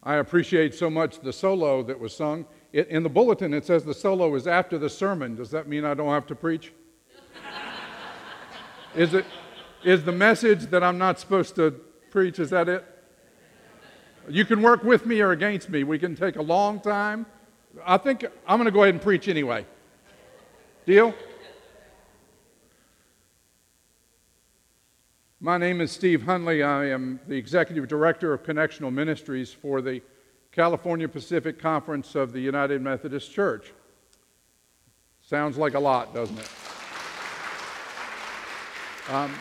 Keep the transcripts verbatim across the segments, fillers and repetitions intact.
I appreciate so much the solo that was sung. It, in the bulletin, it says the solo is after the sermon. Does that mean I don't have to preach? Is it? Is the message that I'm not supposed to preach, is that it? You can work with me or against me. We can take a long time. I think I'm going to go ahead and preach anyway. Deal? My name is Steve Hunley. I am the Executive Director of Connectional Ministries for the California Pacific Conference of the United Methodist Church. Sounds like a lot, doesn't it? Um,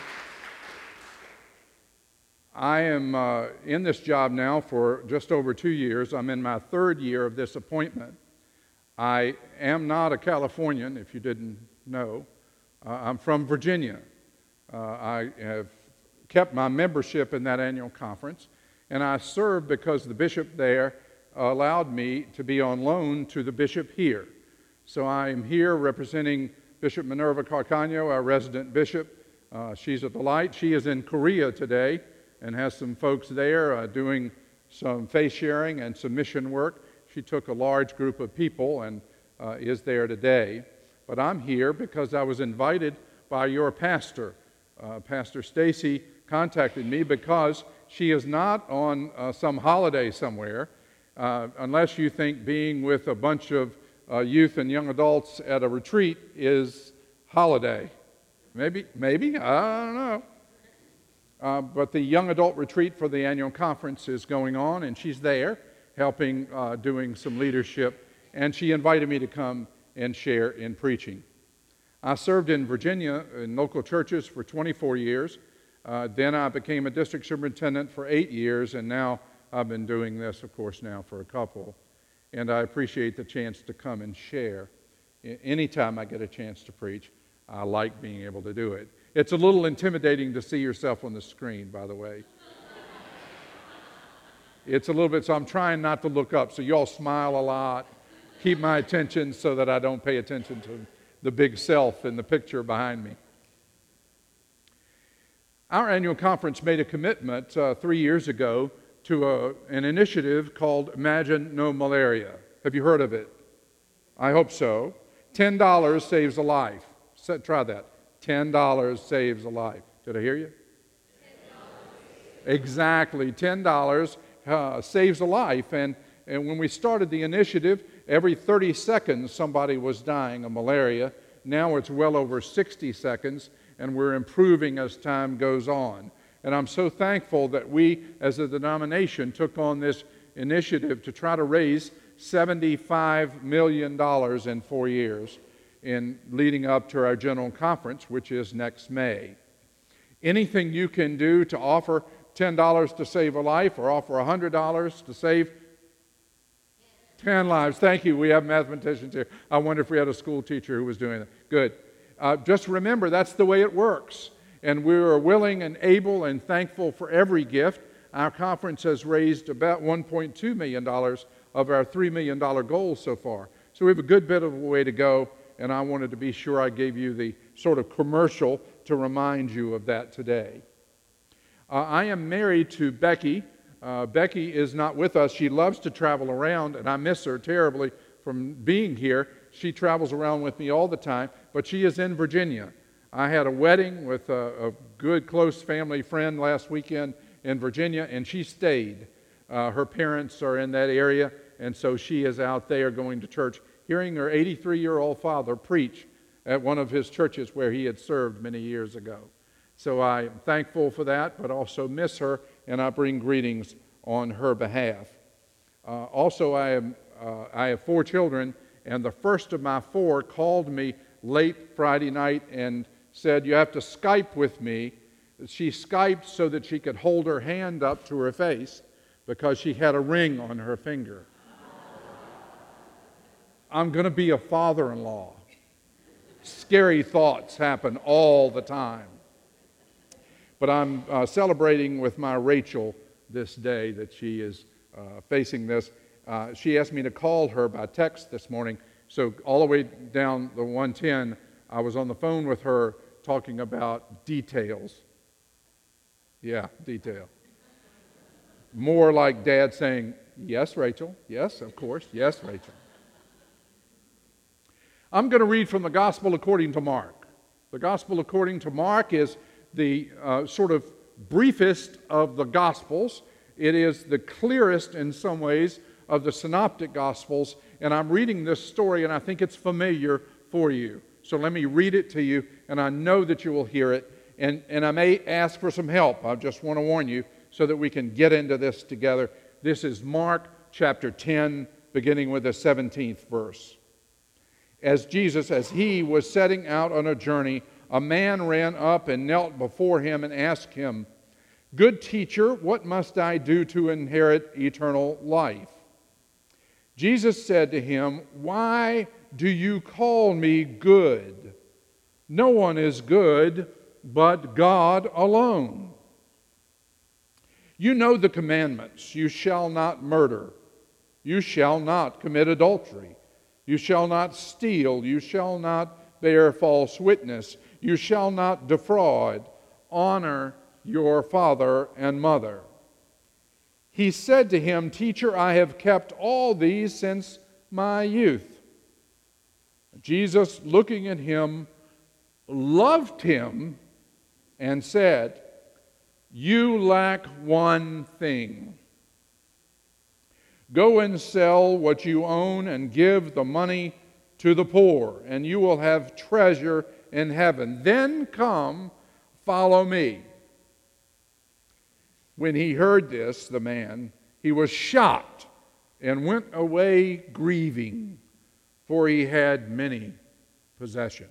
I am uh, in this job now for just over two years. I'm in my third year of this appointment. I am not a Californian, if you didn't know. Uh, I'm from Virginia. Uh, I have kept my membership in that annual conference, and I serve because the bishop there allowed me to be on loan to the bishop here. So I am here representing Bishop Minerva Carcaño, our resident bishop. Uh, she's at the light. She is in Korea today and has some folks there uh, doing some faith sharing and some mission work. She took a large group of people and uh, is there today. But I'm here because I was invited by your pastor. Uh, Pastor Stacy contacted me because she is not on uh, some holiday somewhere, uh, unless you think being with a bunch of uh, youth and young adults at a retreat is holiday. Maybe, maybe, I don't know. Uh, but the young adult retreat for the annual conference is going on, and she's there helping, uh, doing some leadership, and she invited me to come and share in preaching. I served in Virginia in local churches for twenty-four years. Uh, then I became a district superintendent for eight years, and now I've been doing this, of course, now for a couple. And I appreciate the chance to come and share. Anytime I get a chance to preach, I like being able to do it. It's a little intimidating to see yourself on the screen, by the way. It's a little bit, so I'm trying not to look up. So you all smile a lot. Keep my attention so that I don't pay attention to the big self in the picture behind me. Our annual conference made a commitment uh, three years ago to a, an initiative called Imagine No Malaria. Have you heard of it? I hope so. ten dollars saves a life. So, try that. ten dollars saves a life. Did I hear you? Exactly. ten dollars uh, saves a life. And, and when we started the initiative, every thirty seconds somebody was dying of malaria. Now it's well over sixty seconds, and we're improving as time goes on. And I'm so thankful that we, as a denomination, took on this initiative to try to raise seventy-five million dollars in four years in leading up to our general conference, which is next May. Anything you can do to offer ten dollars to save a life or offer one hundred dollars to save ten lives. Thank you. We have mathematicians here. I wonder if we had a school teacher who was doing that. Good. Uh, just remember, that's the way it works. And we are willing and able and thankful for every gift. Our conference has raised about one point two million dollars of our three million dollars goal so far. So we have a good bit of a way to go, and I wanted to be sure I gave you the sort of commercial to remind you of that today. Uh, I am married to Becky. Uh, Becky is not with us. She loves to travel around, and I miss her terribly from being here. She travels around with me all the time, but she is in Virginia. I had a wedding with a, a good, close family friend last weekend in Virginia, and she stayed. Uh, her parents are in that area, and so she is out there going to church, hearing her eighty-three-year-old father preach at one of his churches where he had served many years ago. So I'm thankful for that, but also miss her, and I bring greetings on her behalf. Uh, also, I, am, uh, I have four children, and the first of my four called me late Friday night and said, "You have to Skype with me." She Skyped so that she could hold her hand up to her face because she had a ring on her finger. I'm going to be a father-in-law. Scary thoughts happen all the time. But I'm uh, celebrating with my Rachel this day that she is uh, facing this. Uh, she asked me to call her by text this morning. So all the way down the one ten, I was on the phone with her talking about details. Yeah, detail. More like Dad saying, Yes, Rachel. Yes, of course. Yes, Rachel. I'm going to read from the Gospel according to Mark. The Gospel according to Mark is the uh, sort of briefest of the Gospels. It is the clearest in some ways of the synoptic Gospels, and I'm reading this story, and I think it's familiar for you. So let me read it to you, and I know that you will hear it, and, and I may ask for some help. I just want to warn you so that we can get into this together. This is Mark chapter ten, beginning with the seventeenth verse. As Jesus, as he was setting out on a journey, a man ran up and knelt before him and asked him, "Good teacher, what must I do to inherit eternal life?" Jesus said to him, "Why do you call me good? No one is good but God alone. You know the commandments. You shall not murder. You shall not commit adultery. You shall not steal. You shall not bear false witness. You shall not defraud. Honor your father and mother." He said to him, "Teacher, I have kept all these since my youth." Jesus, looking at him, loved him and said, "You lack one thing. Go and sell what you own and give the money to the poor, and you will have treasure in heaven. Then come, follow me." When he heard this, the man, he was shocked and went away grieving, for he had many possessions.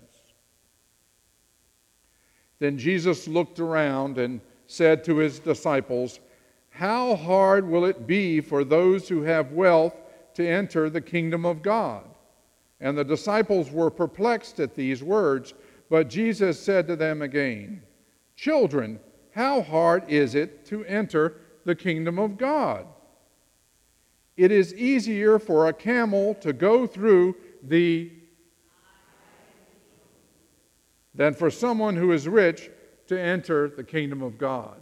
Then Jesus looked around and said to his disciples, "How hard will it be for those who have wealth to enter the kingdom of God?" And the disciples were perplexed at these words, but Jesus said to them again, "Children, how hard is it to enter the kingdom of God? It is easier for a camel to go through the than for someone who is rich to enter the kingdom of God."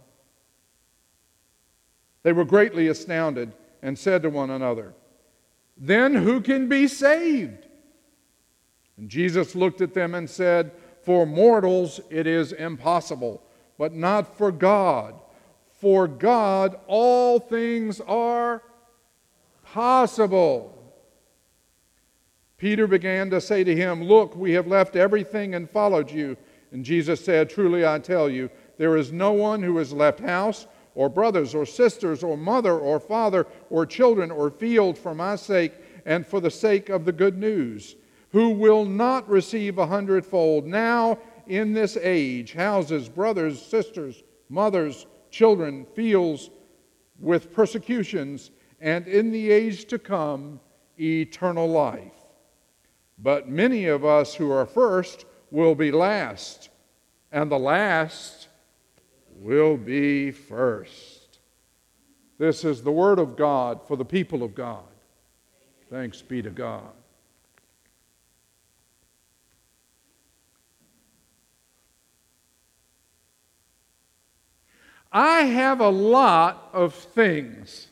They were greatly astounded and said to one another, "Then who can be saved?" And Jesus looked at them and said, "For mortals it is impossible, but not for God. For God all things are possible." Peter began to say to him, "Look, we have left everything and followed you." And Jesus said, "Truly I tell you, there is no one who has left house or brothers or sisters or mother or father or children or field for my sake and for the sake of the good news, who will not receive a hundredfold now in this age, houses, brothers, sisters, mothers, children, fields with persecutions, and in the age to come, eternal life. But many of us who are first will be last, and the last will be first." This is the word of God for the people of God. Thanks be to God. I have a lot of things,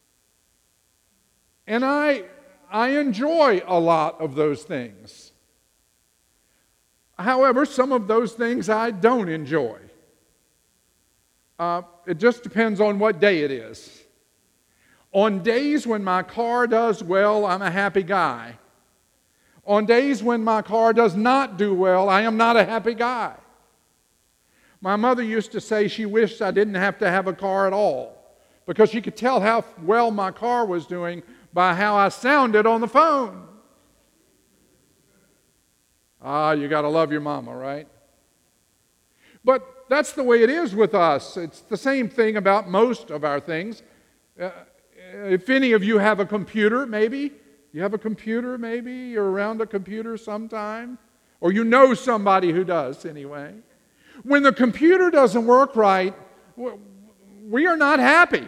and I, I enjoy a lot of those things. However, some of those things I don't enjoy. Uh, it just depends on what day it is. On days when my car does well, I'm a happy guy. On days when my car does not do well, I am not a happy guy. My mother used to say she wished I didn't have to have a car at all, because she could tell how well my car was doing by how I sounded on the phone. Ah, you got to love your mama, right? But that's the way it is with us. It's the same thing about most of our things. Uh, if any of you have a computer, maybe, you have a computer, maybe, you're around a computer sometime, or you know somebody who does anyway. When the computer doesn't work right, we are not happy.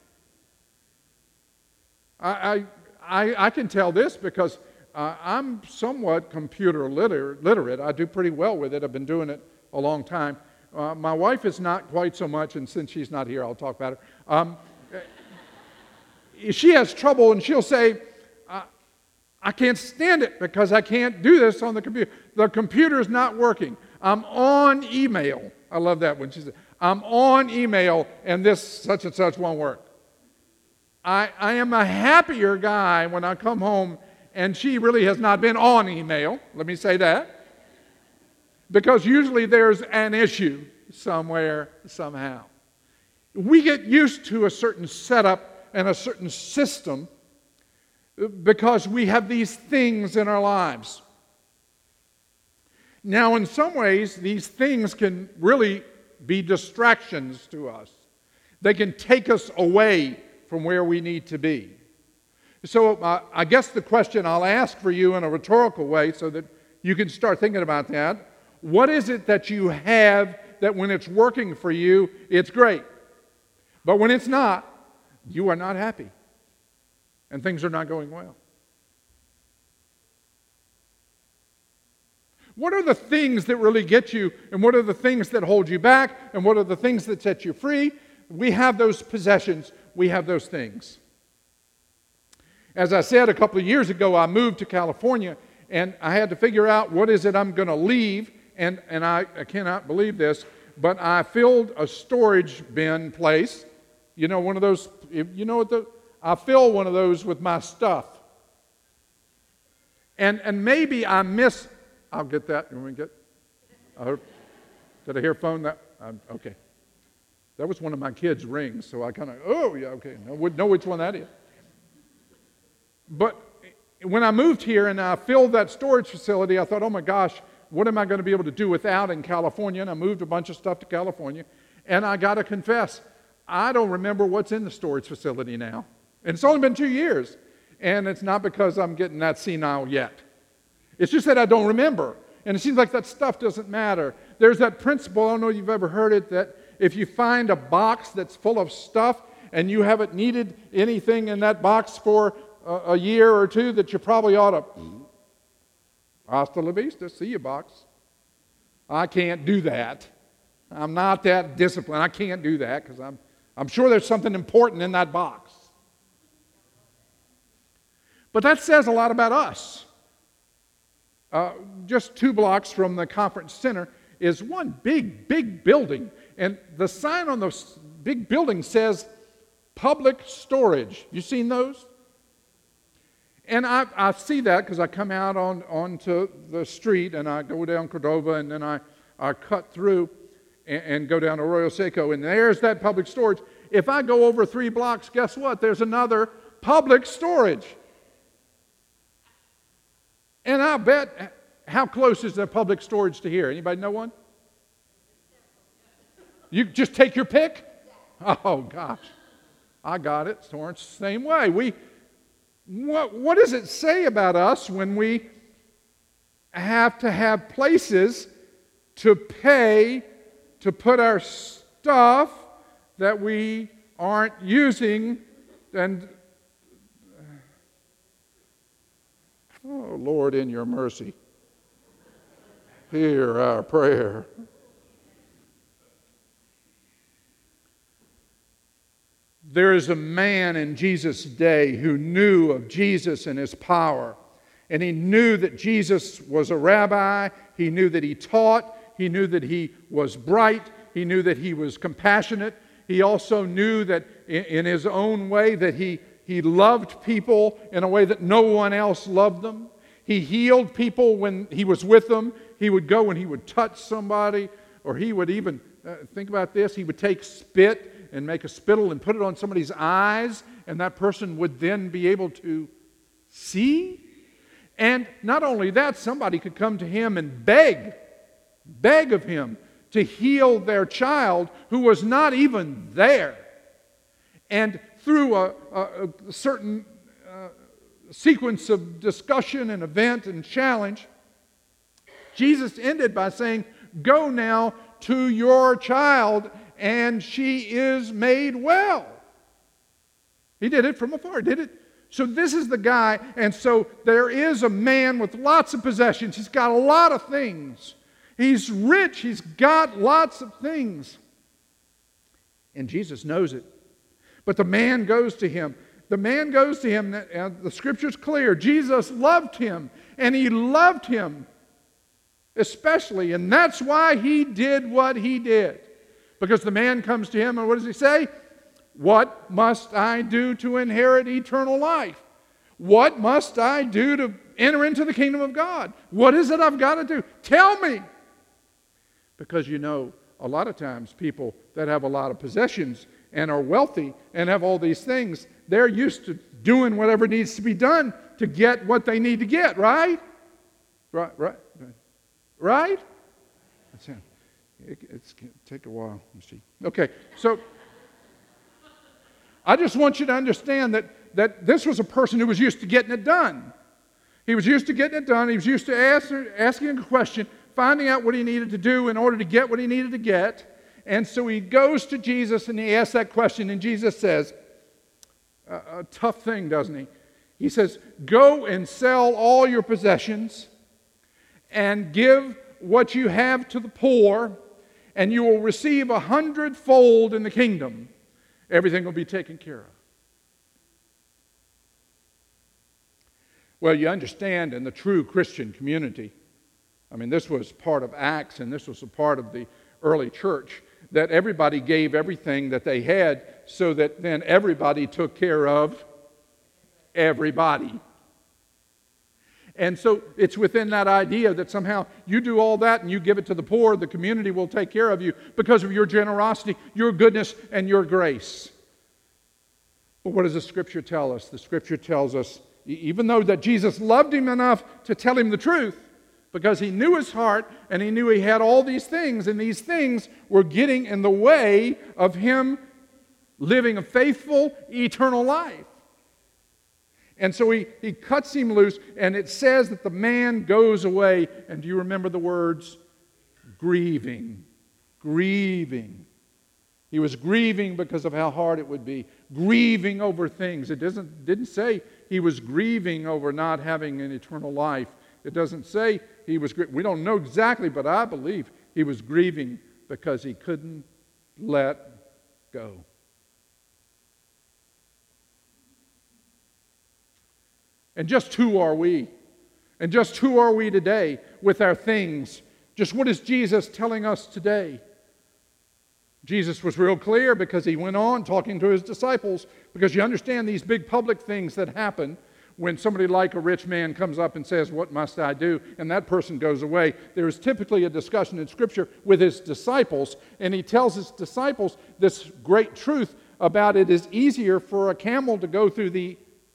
I, I, I can tell this because uh, I'm somewhat computer liter- literate. I do pretty well with it. I've been doing it a long time. Uh, my wife is not quite so much, and since she's not here, I'll talk about her. Um, she has trouble and she'll say, I, I can't stand it because I can't do this on the computer. The computer's not working. I'm on email. I love that when she says, I'm on email and this such and such won't work. I, I am a happier guy when I come home and she really has not been on email. Let me say that. Because usually there's an issue somewhere, somehow. We get used to a certain setup and a certain system because we have these things in our lives. Now, in some ways, these things can really be distractions to us. They can take us away from where we need to be. So uh, I guess the question I'll ask for you in a rhetorical way so that you can start thinking about that, what is it that you have that when it's working for you, it's great? But when it's not, you are not happy. And things are not going well. What are the things that really get you, and what are the things that hold you back, and what are the things that set you free? We have those possessions. We have those things. As I said a couple of years ago, I moved to California, and I had to figure out what is it I'm going to leave, and, and I, I cannot believe this, but I filled a storage bin place. You know, one of those, you know what the, I fill one of those with my stuff. And, and maybe I miss, I'll get that. You want me to get, I heard, did I hear phone that? Um, okay. That was one of my kids' rings, so I kind of, oh, yeah, okay. I would know which one that is. But when I moved here and I filled that storage facility, I thought, oh my gosh, what am I going to be able to do without in California? And I moved a bunch of stuff to California. And I got to confess, I don't remember what's in the storage facility now. And it's only been two years. And it's not because I'm getting that senile yet. It's just that I don't remember. And it seems like that stuff doesn't matter. There's that principle, I don't know if you've ever heard it, that if you find a box that's full of stuff and you haven't needed anything in that box for a, a year or two, that you probably ought to, hasta la vista, see you, box. I can't do that. I'm not that disciplined. I can't do that because I'm, I'm sure there's something important in that box. But that says a lot about us. Uh, just two blocks from the conference center is one big, big building. And the sign on the big building says public storage. You seen those? And I, I see that because I come out on onto the street and I go down Cordova and then I, I cut through and, and go down Arroyo Seco. And there's that public storage. If I go over three blocks, guess what? There's another public storage. And I bet, how close is the public storage to here? Anybody know one? You just take your pick? Oh, gosh. I got it. Torrance, same way. We, what, what does it say about us when we have to have places to pay to put our stuff that we aren't using and oh, Lord, in your mercy, hear our prayer. There is a man in Jesus' day who knew of Jesus and his power. And he knew that Jesus was a rabbi. He knew that he taught. He knew that he was bright. He knew that he was compassionate. He also knew that in his own way that he He loved people in a way that no one else loved them. He healed people when he was with them. He would go and he would touch somebody, or he would even, uh, think about this, he would take spit and make a spittle and put it on somebody's eyes, and that person would then be able to see. And not only that, somebody could come to him and beg, beg of him to heal their child who was not even there. And through a, a, a certain uh, sequence of discussion and event and challenge, Jesus ended by saying, go now to your child, and she is made well. He did it from afar, did it? So this is the guy, and so there is a man with lots of possessions. He's got a lot of things. He's rich. He's got lots of things. And Jesus knows it. But the man goes to him The man goes to him, and the Scripture's clear. Jesus loved him, and he loved him especially, and that's why he did what he did. Because the man comes to him, and what does he say? What must I do to inherit eternal life? What must I do to enter into the kingdom of God? What is it I've got to do? Tell me. Because you know, a lot of times people that have a lot of possessions and are wealthy and have all these things, they're used to doing whatever needs to be done to get what they need to get, right? Right, right, right. Right? That's it. It, it's going to take a while. Let's see. Okay, so I just want you to understand that, that this was a person who was used to getting it done. He was used to getting it done. He was used to ask, asking a question, finding out what he needed to do in order to get what he needed to get. And so he goes to Jesus and he asks that question, and Jesus says, a, a tough thing, doesn't he? He says, go and sell all your possessions and give what you have to the poor, and you will receive a hundredfold in the kingdom. Everything will be taken care of. Well, you understand, in the true Christian community, I mean, this was part of Acts, and this was a part of the early church, that everybody gave everything that they had so that then everybody took care of everybody. And so it's within that idea that somehow you do all that and you give it to the poor, the community will take care of you because of your generosity, your goodness, and your grace. But what does the Scripture tell us? The Scripture tells us, even though that Jesus loved him enough to tell him the truth, because he knew his heart and he knew he had all these things, and these things were getting in the way of him living a faithful, eternal life. And so he, he cuts him loose, and it says that the man goes away. And do you remember the words? Grieving. Grieving. He was grieving because of how hard it would be. Grieving over things. It doesn't, didn't say he was grieving over not having an eternal life. It doesn't say he was grieving. We don't know exactly, but I believe he was grieving because he couldn't let go. And just who are we? And just who are we today with our things? Just what is Jesus telling us today? Jesus was real clear because he went on talking to his disciples, because you understand these big public things that happen when somebody like a rich man comes up and says, what must I do? And that person goes away. There is typically a discussion in Scripture with his disciples, and he tells his disciples this great truth about it is easier for a camel to go through the...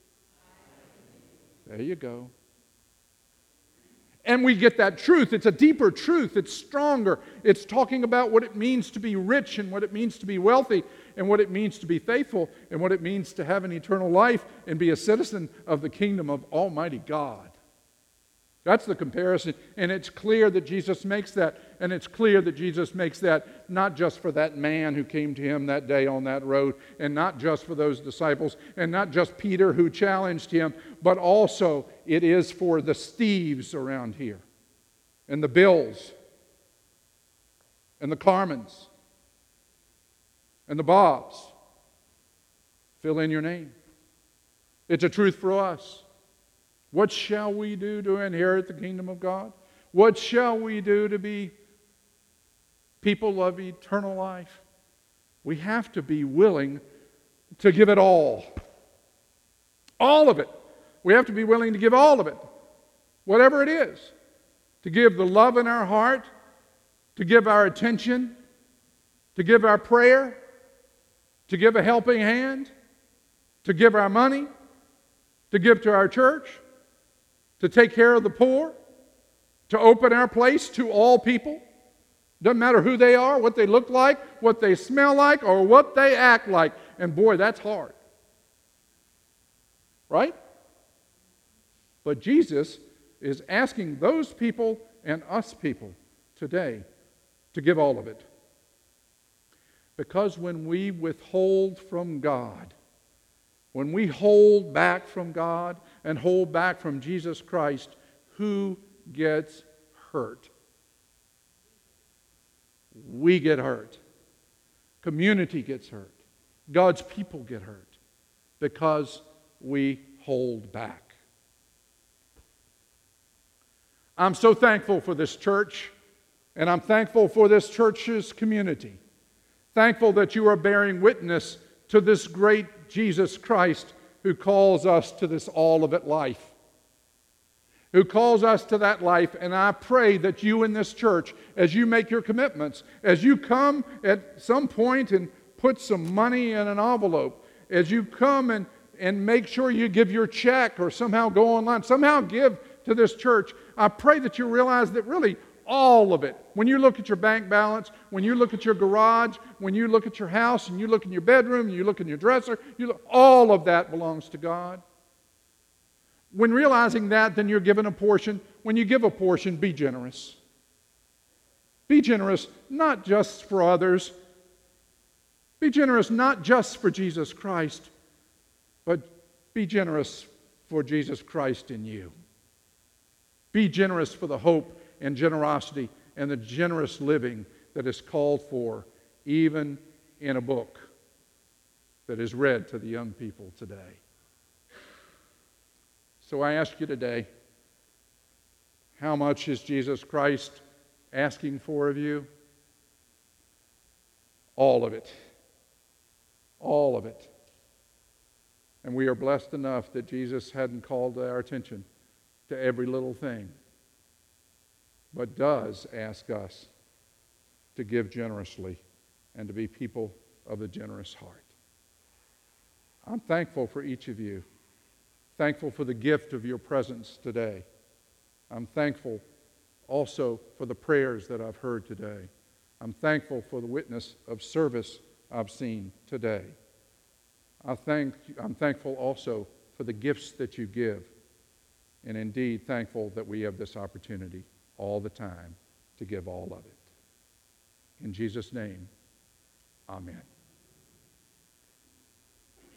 There you go. And we get that truth. It's a deeper truth. It's stronger. It's talking about what it means to be rich and what it means to be wealthy and what it means to be faithful and what it means to have an eternal life and be a citizen of the kingdom of Almighty God. That's the comparison. And it's clear that Jesus makes that. And it's clear that Jesus makes that not just for that man who came to him that day on that road, and not just for those disciples, and not just Peter who challenged him, but also it is for the Steves around here, and the Bills, and the Carmens, and the Bobs. Fill in your name. It's a truth for us. What shall we do to inherit the kingdom of God? What shall we do to be people of eternal life? We have to be willing to give it all. All of it. We have to be willing to give all of it. Whatever it is. To give the love in our heart, to give our attention, to give our prayer, to give a helping hand, to give our money, to give to our church, to take care of the poor, to open our place to all people. Doesn't matter who they are, what they look like, what they smell like, or what they act like. And boy, that's hard. Right? But Jesus is asking those people and us people today to give all of it. Because when we withhold from God, when we hold back from God and hold back from Jesus Christ, who gets hurt? We get hurt. Community gets hurt. God's people get hurt. because we hold back. I'm so thankful for this church, and I'm thankful for this church's community. Thankful that you are bearing witness to this great Jesus Christ who calls us to this all of it life. Who calls us to that life, and I pray that you in this church, as you make your commitments, as you come at some point and put some money in an envelope, as you come and, and make sure you give your check or somehow go online, somehow give to this church, I pray that you realize that really all of it, when you look at your bank balance, when you look at your garage, when you look at your house, and you look in your bedroom, and you look in your dresser, you look, all of that belongs to God. When realizing that, then you're given a portion. When you give a portion, be generous. Be generous not just for others. Be generous not just for Jesus Christ, but be generous for Jesus Christ in you. Be generous for the hope and generosity and the generous living that is called for even in a book that is read to the young people today. So I ask you today, how much is Jesus Christ asking for of you? All of it. All of it. And we are blessed enough that Jesus hadn't called our attention to every little thing, but does ask us to give generously and to be people of a generous heart. I'm thankful for each of you. Thankful for the gift of your presence today. I'm thankful also for the prayers that I've heard today. I'm thankful for the witness of service I've seen today. I thank, I'm thankful also for the gifts that you give, and indeed thankful that we have this opportunity all the time to give all of it. In Jesus' name, amen.